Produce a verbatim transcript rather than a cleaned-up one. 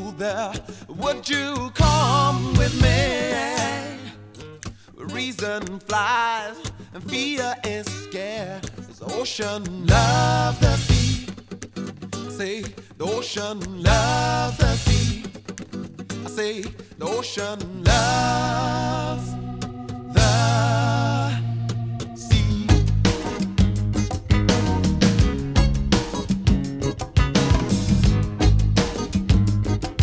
go there? Would you come with me? Reason flies and fear is scared. The ocean loves the sea. I say the ocean loves the sea. I say the ocean loves